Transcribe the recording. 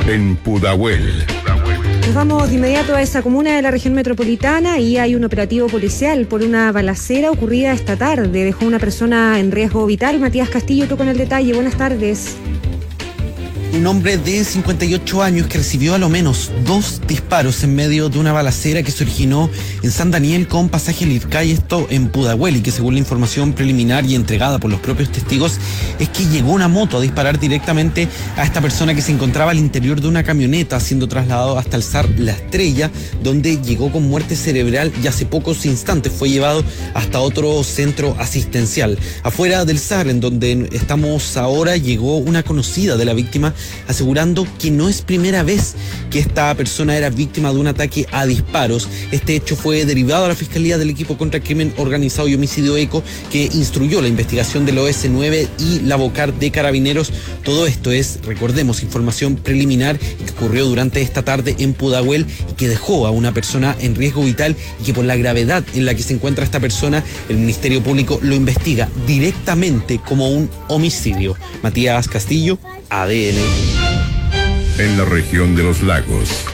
en Pudahuel. Nos vamos de inmediato a esa comuna de la región metropolitana y hay un operativo policial por una balacera ocurrida esta tarde. Dejó una persona en riesgo vital. Matías Castillo, tú con el detalle. Buenas tardes. Un hombre de 58 años que recibió a lo menos 2 disparos en medio de una balacera que se originó en San Daniel con pasaje Lircay, esto en Pudahuel, y que según la información preliminar y entregada por los propios testigos es que llegó una moto a disparar directamente a esta persona que se encontraba al interior de una camioneta siendo trasladado hasta el SAR La Estrella, donde llegó con muerte cerebral y hace pocos instantes fue llevado hasta otro centro asistencial. Afuera del SAR, en donde estamos ahora, llegó una conocida de la víctima asegurando que no es primera vez que esta persona era víctima de un ataque a disparos. Este hecho fue derivado a la Fiscalía del Equipo contra el Crimen Organizado y Homicidio ECO, que instruyó la investigación del OS9 y la Bocar de Carabineros. Todo esto es, recordemos, información preliminar que ocurrió durante esta tarde en Pudahuel y que dejó a una persona en riesgo vital, y que por la gravedad en la que se encuentra esta persona, el Ministerio Público lo investiga directamente como un homicidio. Matías Castillo, ADN. En la región de los lagos.